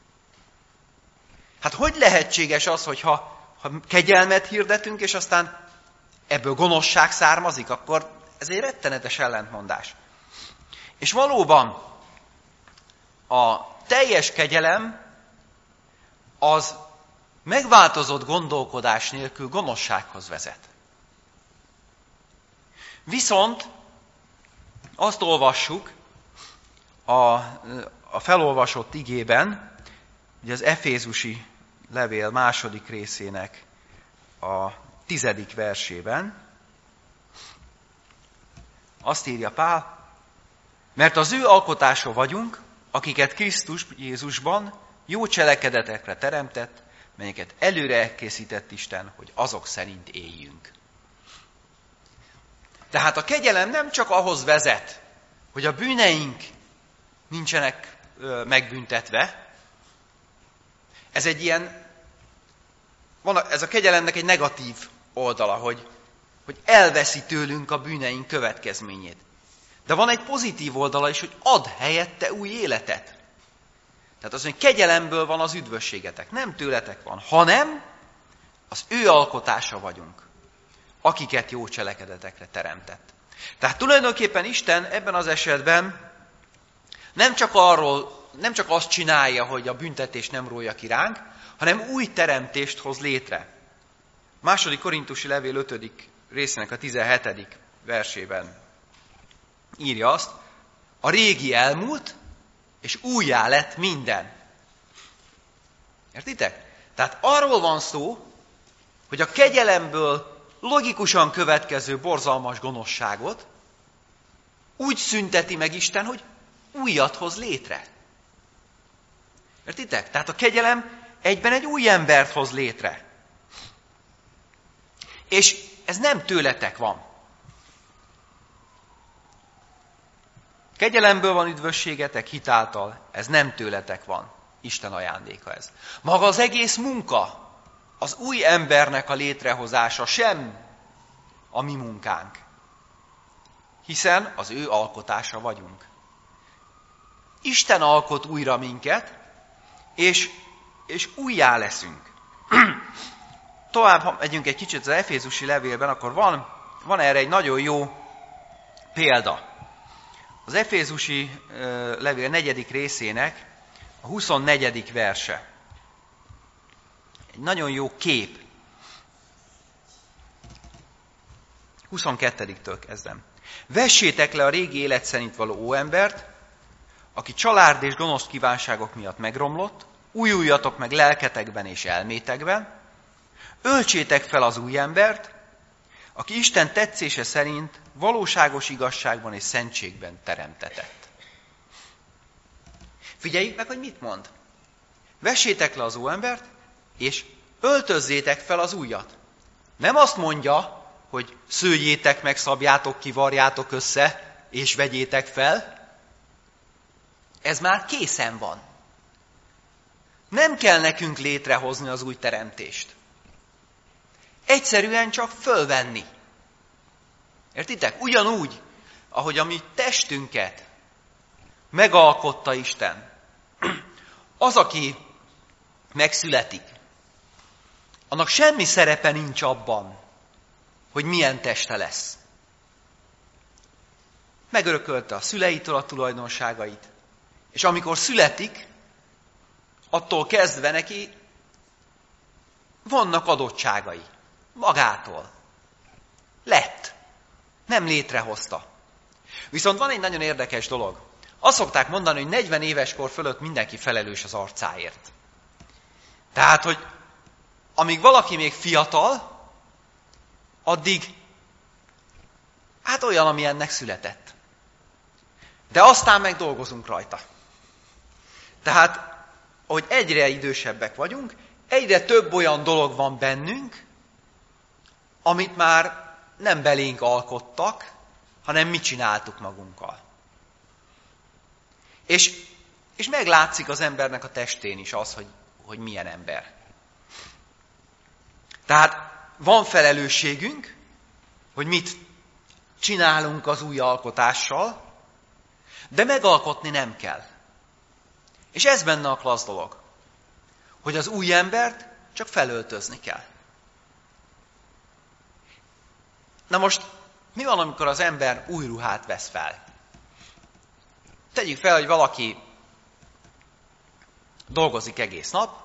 Hát hogy lehetséges az, hogy ha, ha kegyelmet hirdetünk, és aztán ebből gonoszság származik, akkor ez egy rettenetes ellentmondás. És valóban a teljes kegyelem az megváltozott gondolkodás nélkül gonoszsághoz vezet. Viszont azt olvassuk a, a felolvasott igében, ugye az Efézusi levél második részének a tizedik versében, azt írja Pál, mert az ő alkotása vagyunk, akiket Krisztus Jézusban jó cselekedetekre teremtett, melyeket előre elkészített Isten, hogy azok szerint éljünk. Tehát a kegyelem nem csak ahhoz vezet, hogy a bűneink nincsenek ö, megbüntetve. Ez egy ilyen, van a, ez a kegyelemnek egy negatív oldala, hogy, hogy elveszi tőlünk a bűneink következményét. De van egy pozitív oldala is, hogy ad helyette új életet. Tehát az, hogy kegyelemből van az üdvösségetek, nem tőletek van, hanem az ő alkotása vagyunk, akiket jó cselekedetekre teremtett. Tehát tulajdonképpen Isten ebben az esetben nem csak arról, nem csak azt csinálja, hogy a büntetés nem rója ki ránk, hanem új teremtést hoz létre. Második Korintusi levél ötödik részének a tizenhetedik versében írja azt, a régi elmúlt, és újjá lett minden. Értitek? Tehát arról van szó, hogy a kegyelemből logikusan következő borzalmas gonoszságot úgy szünteti meg Isten, hogy újat hoz létre. Értitek? Tehát a kegyelem egyben egy új embert hoz létre. És ez nem tőletek van. Kegyelemből van üdvösségetek hitáltal, ez nem tőletek van. Isten ajándéka ez. Maga az egész munka, az új embernek a létrehozása sem a mi munkánk. Hiszen az ő alkotása vagyunk. Isten alkot újra minket, és, és újjá leszünk. Tovább, ha megyünk egy kicsit az Efézusi levélben, akkor van, van erre egy nagyon jó példa. Az Efézusi levél negyedik részének a huszonnegyedik verse. Egy nagyon jó kép. huszonkettediktől kezdem. Vessétek le a régi élet szerint való óembert, aki család és gonosz kívánságok miatt megromlott, újuljatok meg lelketekben és elmétekben, öltsétek fel az új embert, aki Isten tetszése szerint valóságos igazságban és szentségben teremtetett. Figyeljük meg, hogy mit mond. Vessétek le az óembert, és öltözzétek fel az újat. Nem azt mondja, hogy szőjétek meg, szabjátok ki, varjátok össze, és vegyétek fel. Ez már készen van. Nem kell nekünk létrehozni az új teremtést. Egyszerűen csak fölvenni. Értitek? Ugyanúgy, ahogy a mi testünket megalkotta Isten. Az, aki megszületik, annak semmi szerepe nincs abban, hogy milyen teste lesz. Megörökölte a szüleitől a tulajdonságait, és amikor születik, attól kezdve neki vannak adottságai. Magától. Lett. Nem létrehozta. Viszont van egy nagyon érdekes dolog. Azt szokták mondani, hogy negyven éves kor fölött mindenki felelős az arcáért. Tehát, hogy amíg valaki még fiatal, addig hát olyan, ami ennek született. De aztán meg dolgozunk rajta. Tehát, hogy egyre idősebbek vagyunk, egyre több olyan dolog van bennünk, amit már nem belénk alkottak, hanem mi csináltuk magunkkal. És, és meglátszik az embernek a testén is az, hogy, hogy milyen ember. Tehát van felelősségünk, hogy mit csinálunk az új alkotással, de megalkotni nem kell. És ez benne a klassz dolog, hogy az új embert csak felöltözni kell. Na most, mi van, amikor az ember új ruhát vesz fel? Tegyük fel, hogy valaki dolgozik egész nap,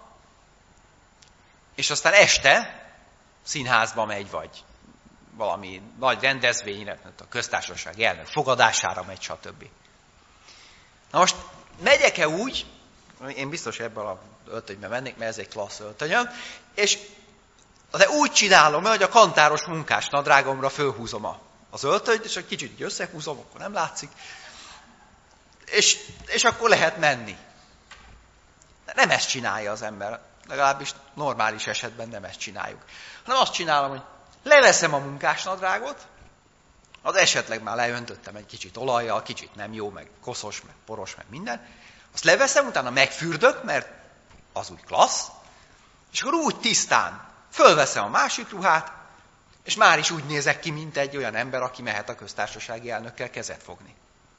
és aztán este színházba megy, vagy valami nagy rendezvényre, a köztársaság elnök fogadására megy, stb. Na most, megyek-e úgy, én biztos ebben az öltönyben mennék, mert ez egy klassz öltönyöm, és de úgy csinálom, hogy a kantáros munkás nadrágomra fölhúzom az öltönyt, és egy kicsit így összehúzom, akkor nem látszik, és, és akkor lehet menni. De nem ezt csinálja az ember, legalábbis normális esetben nem ezt csináljuk. Hanem azt csinálom, hogy leveszem a munkásnadrágot, az esetleg már leöntöttem egy kicsit olajjal, kicsit nem jó, meg koszos, meg poros, meg minden. Azt leveszem, utána megfürdök, mert az úgy klassz, és akkor úgy tisztán fölveszem a másik ruhát, és már is úgy nézek ki, mint egy olyan ember, aki mehet a köztársasági elnökkel kezet fogni.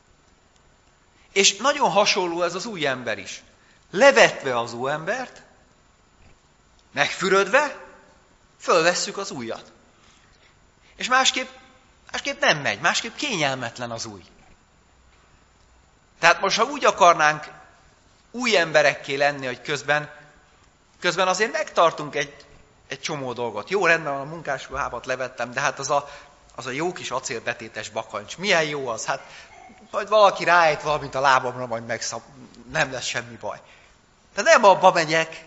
És nagyon hasonló ez az új ember is. Levetve az új embert, megfürödve, fölvesszük az újat. És másképp, Másképp nem megy, másképp kényelmetlen az új. Tehát most, ha úgy akarnánk új emberekké lenni, hogy közben, közben azért megtartunk egy, egy csomó dolgot. Jó, rendben van, a munkásruhámat levettem, de hát az a, az a jó kis acélbetétes bakancs. Milyen jó az? Hát majd valaki ráejt valamit a lábamra, majd megszab, nem lesz semmi baj. De nem abba megyek,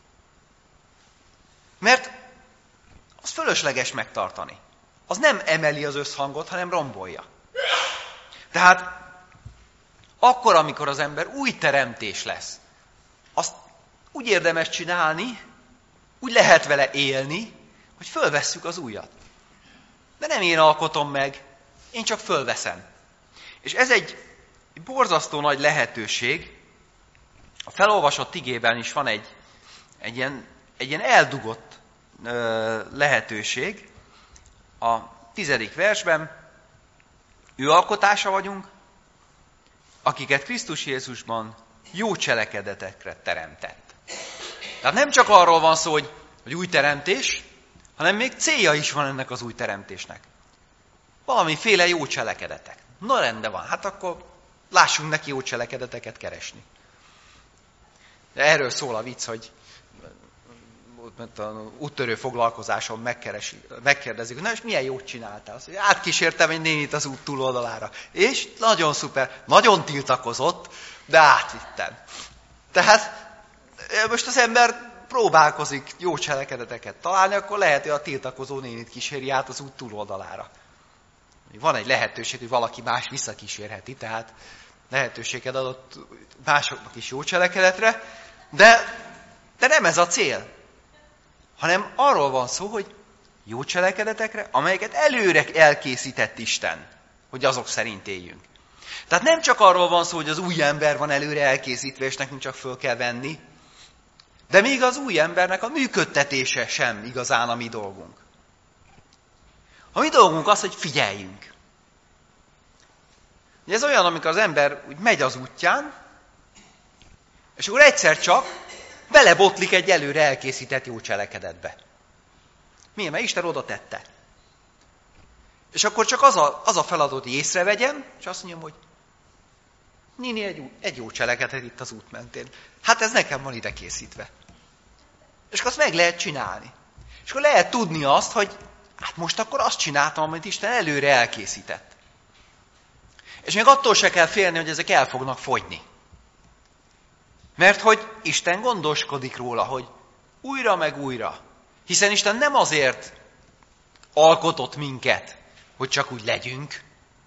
mert az fölösleges megtartani. Az nem emeli az összhangot, hanem rombolja. Tehát akkor, amikor az ember új teremtés lesz, azt úgy érdemes csinálni, úgy lehet vele élni, hogy fölvesszük az újat. De nem én alkotom meg, én csak fölveszem. És ez egy borzasztó nagy lehetőség. A felolvasott igében is van egy, egy, ilyen, egy ilyen eldugott ö, lehetőség. A tizedik versben, ő alkotása vagyunk, akiket Krisztus Jézusban jó cselekedetekre teremtett. Tehát nem csak arról van szó, hogy, hogy új teremtés, hanem még célja is van ennek az új teremtésnek. Valamiféle jó cselekedetek. Na rendben van, hát akkor lássunk neki jó cselekedeteket keresni. De erről szól a vicc, hogy úttörő foglalkozáson megkérdezik, na és milyen jót csináltál? Azt mondja, átkísértem egy nénit az út túloldalára. És nagyon szuper, nagyon tiltakozott, de átvittem. Tehát most az ember próbálkozik jó cselekedeteket találni, akkor lehet, hogy a tiltakozó nénit kíséri át az út túloldalára. Van egy lehetőség, hogy valaki más visszakísérheti, tehát lehetőséget adott másoknak is jó cselekedetre, de, de nem ez a cél. Hanem arról van szó, hogy jó cselekedetekre, amelyeket előre elkészített Isten, hogy azok szerint éljünk. Tehát nem csak arról van szó, hogy az új ember van előre elkészítve, és nekünk csak föl kell venni, de még az új embernek a működtetése sem igazán a mi dolgunk. A mi dolgunk az, hogy figyeljünk. Ez olyan, amikor az ember úgy megy az útján, és akkor egyszer csak belebotlik egy előre elkészített jó cselekedetbe. Miért? Mert Isten oda tette. És akkor csak az a, az a feladat, hogy észrevegyem, és azt mondjam, hogy Nini, egy, egy jó cselekedet itt az út mentén. Hát ez nekem van ide készítve. És akkor azt meg lehet csinálni. És akkor lehet tudni azt, hogy hát most akkor azt csináltam, amit Isten előre elkészített. És még attól se kell félni, hogy ezek el fognak fogyni. Mert hogy Isten gondoskodik róla, hogy újra meg újra. Hiszen Isten nem azért alkotott minket, hogy csak úgy legyünk.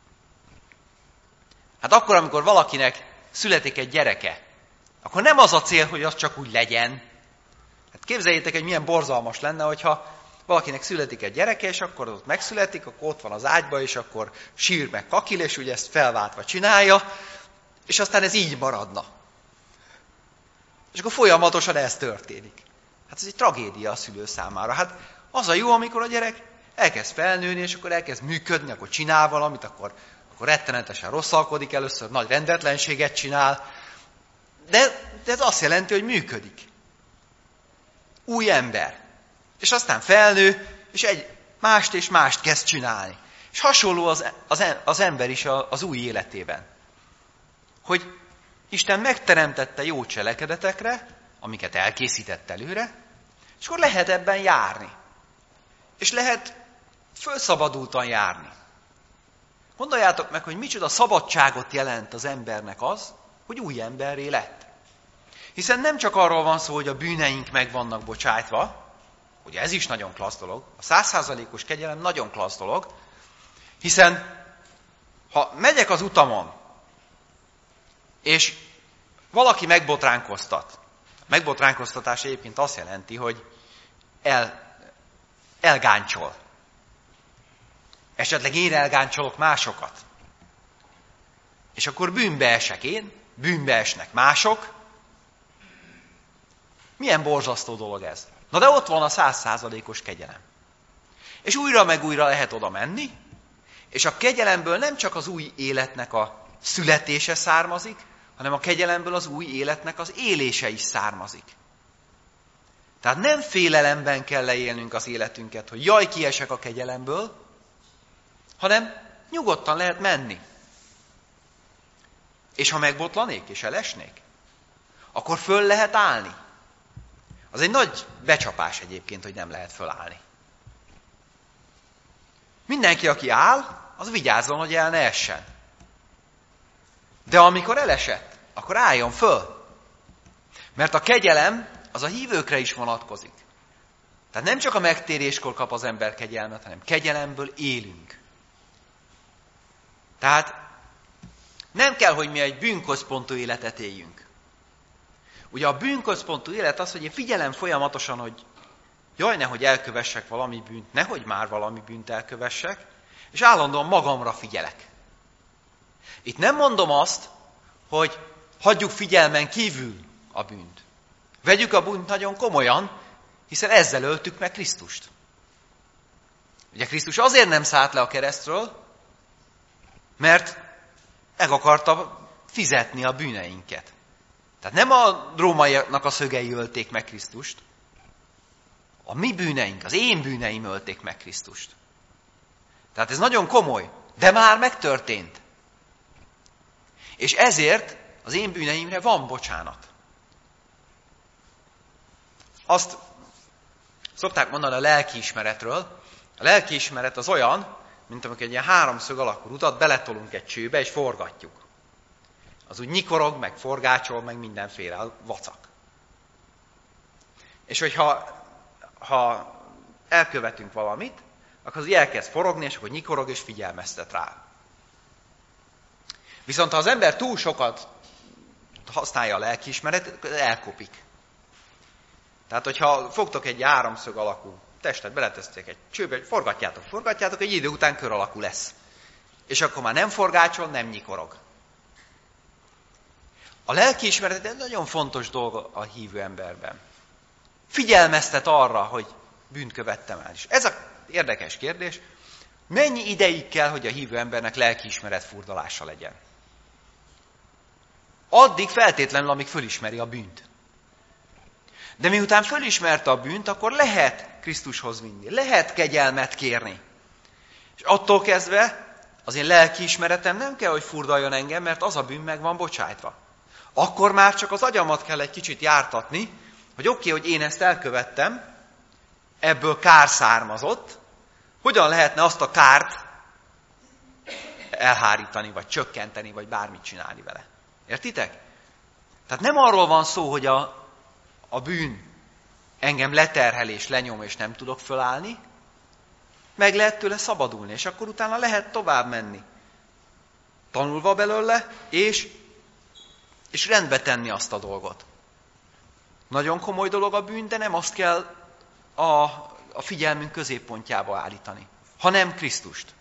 Hát akkor, amikor valakinek születik egy gyereke, akkor nem az a cél, hogy az csak úgy legyen. Hát képzeljétek, hogy milyen borzalmas lenne, hogyha valakinek születik egy gyereke, és akkor ott megszületik, akkor ott van az ágyba, és akkor sír meg kakil, és ugye ezt felváltva csinálja, és aztán ez így maradna. És akkor folyamatosan ez történik. Hát ez egy tragédia a szülő számára. Hát az a jó, amikor a gyerek elkezd felnőni, és akkor elkezd működni, akkor csinál valamit, akkor, akkor rettenetesen rosszalkodik, először nagy rendetlenséget csinál. De, de ez azt jelenti, hogy működik. Új ember. És aztán felnő, és egy mást és mást kezd csinálni. És hasonló az, az, az ember is az új életében. Hogy Isten megteremtette jó cselekedetekre, amiket elkészített előre, és akkor lehet ebben járni. És lehet fölszabadultan járni. Gondoljátok meg, hogy micsoda szabadságot jelent az embernek az, hogy új emberré lett. Hiszen nem csak arról van szó, hogy a bűneink meg vannak bocsájtva, ugye ez is nagyon klassz dolog, a százszázalékos kegyelem nagyon klassz dolog, hiszen ha megyek az utamon, és valaki megbotránkoztat, a megbotránkoztatás egyébként azt jelenti, hogy el, elgáncsol. Esetleg én elgáncsolok másokat. És akkor bűnbe esek én, bűnbe esnek mások. Milyen borzasztó dolog ez. Na de ott van a százszázalékos kegyelem. És újra meg újra lehet oda menni, és a kegyelemből nem csak az új életnek a születése származik, hanem a kegyelemből az új életnek az élése is származik. Tehát nem félelemben kell leélnünk az életünket, hogy jaj, kiesek a kegyelemből, hanem nyugodtan lehet menni. És ha megbotlanék és elesnék, akkor föl lehet állni. Az egy nagy becsapás egyébként, hogy nem lehet fölállni. Mindenki, aki áll, az vigyázzon, hogy el ne essen. De amikor elesett, akkor álljon föl. Mert a kegyelem az a hívőkre is vonatkozik. Tehát nem csak a megtéréskor kap az ember kegyelmet, hanem kegyelemből élünk. Tehát nem kell, hogy mi egy bűnközpontú életet éljünk. Ugye a bűnközpontú élet az, hogy én figyelem folyamatosan, hogy jaj, nehogy elkövessek valami bűnt, nehogy már valami bűnt elkövessek, és állandóan magamra figyelek. Itt nem mondom azt, hogy hagyjuk figyelmen kívül a bűnt. Vegyük a bűnt nagyon komolyan, hiszen ezzel öltük meg Krisztust. Ugye Krisztus azért nem szállt le a keresztről, mert meg akarta fizetni a bűneinket. Tehát nem a rómaiaknak a szögei ölték meg Krisztust, a mi bűneink, az én bűneim ölték meg Krisztust. Tehát ez nagyon komoly, de már megtörtént. És ezért az én bűneimre van bocsánat. Azt szokták mondani a lelkiismeretről. A lelkiismeret az olyan, mint amikor egy ilyen háromszög alakú rudat beletolunk egy csőbe, és forgatjuk. Az úgy nyikorog, meg forgácsol, meg mindenféle, a vacak. És hogyha ha elkövetünk valamit, akkor az elkezd forogni, és akkor nyikorog, és figyelmeztet rá. Viszont ha az ember túl sokat használja a lelkiismeretet, elkopik. Tehát, hogyha fogtok egy háromszög alakú testet, beletesztek egy csőbe, forgatjátok, forgatjátok, egy idő után kör alakú lesz. És akkor már nem forgácsol, nem nyikorog. A lelkiismeret egy nagyon fontos dolog a hívő emberben. Figyelmeztet arra, hogy bűnt követtem el is. Ez az érdekes kérdés. Mennyi ideig kell, hogy a hívő embernek lelkiismeret furdalása legyen? Addig feltétlenül, amíg fölismeri a bűnt. De miután fölismerte a bűnt, akkor lehet Krisztushoz vinni, lehet kegyelmet kérni. És attól kezdve az én lelkiismeretem nem kell, hogy furdaljon engem, mert az a bűn meg van bocsájtva. Akkor már csak az agyamat kell egy kicsit jártatni, hogy oké, okay, hogy én ezt elkövettem, ebből kár származott, hogyan lehetne azt a kárt elhárítani, vagy csökkenteni, vagy bármit csinálni vele. Értitek? Tehát nem arról van szó, hogy a, a bűn engem leterhel és lenyom, és nem tudok fölállni, meg lehet tőle szabadulni, és akkor utána lehet tovább menni. Tanulva belőle, és, és rendbe tenni azt a dolgot. Nagyon komoly dolog a bűn, de nem azt kell a, a figyelmünk középpontjába állítani, hanem Krisztust.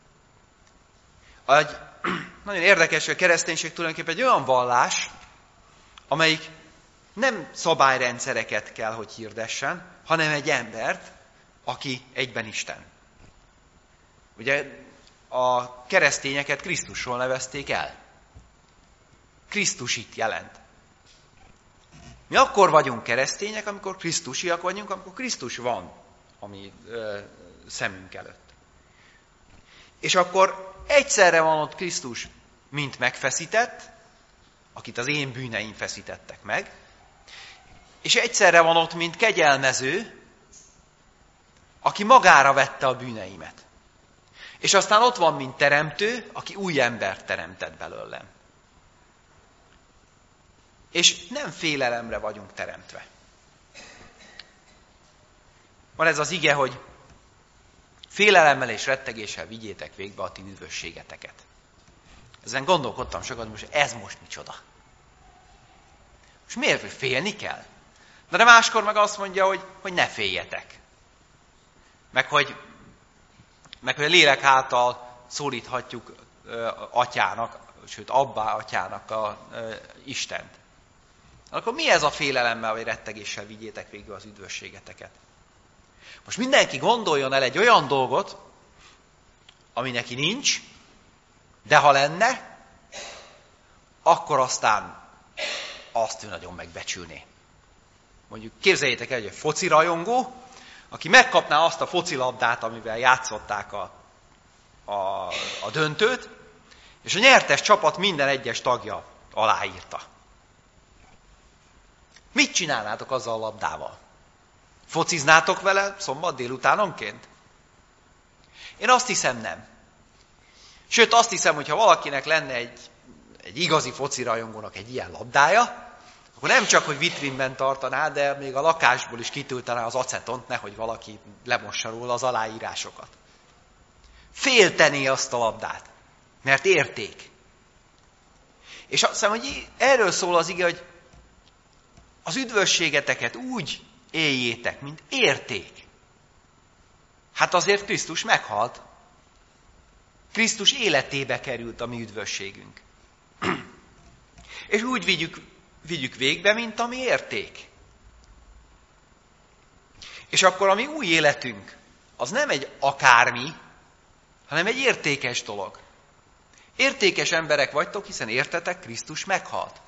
Egy, nagyon érdekes, hogy a kereszténység tulajdonképpen egy olyan vallás, amelyik nem szabályrendszereket kell, hogy hirdessen, hanem egy embert, aki egyben Isten. Ugye a keresztényeket Krisztusról nevezték el. Krisztus itt jelent. Mi akkor vagyunk keresztények, amikor krisztusiak vagyunk, amikor Krisztus van a mi ö, szemünk előtt. És akkor egyszerre van ott Krisztus, mint megfeszített, akit az én bűneim feszítettek meg, és egyszerre van ott, mint kegyelmező, aki magára vette a bűneimet. És aztán ott van, mint teremtő, aki új embert teremtett belőlem. És nem félelemre vagyunk teremtve. Van ez az ige, hogy félelemmel és rettegéssel vigyétek végbe a ti üdvösségeteket. Ezen gondolkodtam sokat, most ez most micsoda. Most miért, hogy félni kell? De, de máskor meg azt mondja, hogy, hogy ne féljetek. Meg hogy, meg hogy a lélek által szólíthatjuk ö, atyának, sőt abbá atyának a ö, Istent. Akkor mi ez a félelemmel vagy rettegéssel vigyétek végbe az üdvösségeteket? Most mindenki gondoljon el egy olyan dolgot, ami neki nincs, de ha lenne, akkor aztán azt ő nagyon megbecsülné. Mondjuk képzeljétek el, hogy egy foci rajongó, aki megkapná azt a focilabdát, amivel játszották a a, a döntőt, és a nyertes csapat minden egyes tagja aláírta. Mit csinálnátok azzal a labdával? Fociznátok vele szombat délutánonként? Én azt hiszem, nem. Sőt, azt hiszem, hogy ha valakinek lenne egy, egy igazi foci rajongónak egy ilyen labdája, akkor nem csak, hogy vitrínben tartaná, de még a lakásból is kitöltené az acetont, nehogy valaki lemossa róla az aláírásokat. Féltené azt a labdát, mert érték. És azt hiszem, hogy erről szól az ige, hogy az üdvösségeteket úgy éljétek, mint érték. Hát azért Krisztus meghalt. Krisztus életébe került a mi üdvösségünk. És úgy vigyük, vigyük végbe, mint ami érték. És akkor a mi új életünk, az nem egy akármi, hanem egy értékes dolog. Értékes emberek vagytok, hiszen értetek, Krisztus meghalt.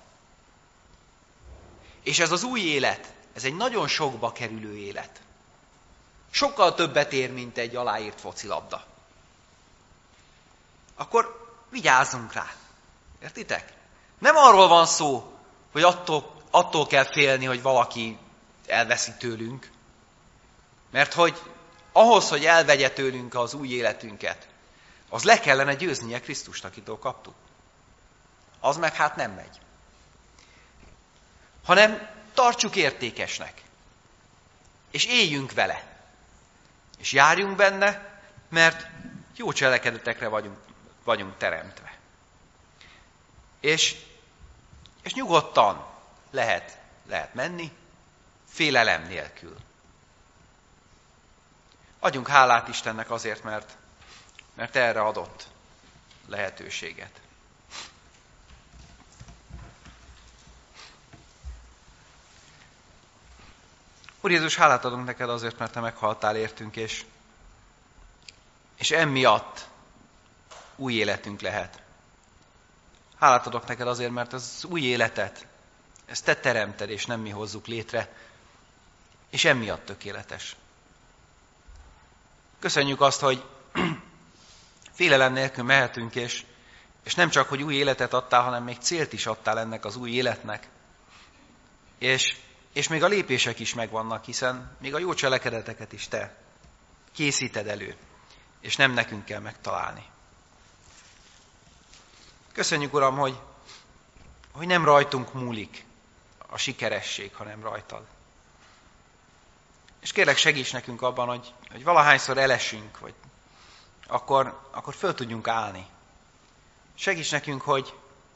És ez az új élet, ez egy nagyon sokba kerülő élet. Sokkal többet ér, mint egy aláírt focilabda. Akkor vigyázzunk rá. Értitek? Nem arról van szó, hogy attól, attól kell félni, hogy valaki elveszi tőlünk. Mert hogy ahhoz, hogy elvegye tőlünk az új életünket, az le kellene győznie Krisztust, akitől kaptuk. Az meg hát nem megy. Hanem tartsuk értékesnek. És éljünk vele. És járjunk benne, mert jó cselekedetekre vagyunk, vagyunk teremtve. És, és nyugodtan lehet, lehet menni, félelem nélkül. Adjunk hálát Istennek azért, mert, mert erre adott lehetőséget. Úr Jézus, hálát adunk neked azért, mert te meghaltál értünk, és, és emiatt új életünk lehet. Hálát adok neked azért, mert az új életet, ezt te teremted, és nem mi hozzuk létre, és emiatt tökéletes. Köszönjük azt, hogy félelem nélkül mehetünk, és, és nem csak, hogy új életet adtál, hanem még célt is adtál ennek az új életnek. És, és még a lépések is megvannak, hiszen még a jó cselekedeteket is te készíted elő, és nem nekünk kell megtalálni. Köszönjük, Uram, hogy, hogy nem rajtunk múlik a sikeresség, hanem rajtad. És kérlek, segíts nekünk abban, hogy, hogy valahányszor elesünk, vagy akkor, akkor föl tudjunk állni. Segíts nekünk, hogy,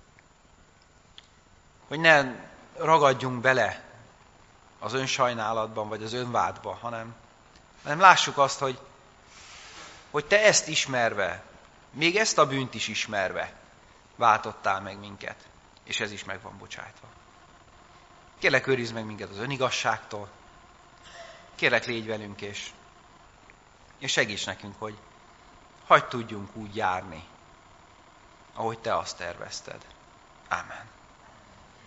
hogy ne ragadjunk bele az önsajnálatban, vagy az önvádba, hanem, hanem lássuk azt, hogy, hogy te ezt ismerve, még ezt a bűnt is ismerve, váltottál meg minket, és ez is meg van bocsájtva. Kérlek, őrizd meg minket az önigazságtól, kérlek, légy velünk, és, és segíts nekünk, hogy hagyd tudjunk úgy járni, ahogy te azt tervezted. Ámen.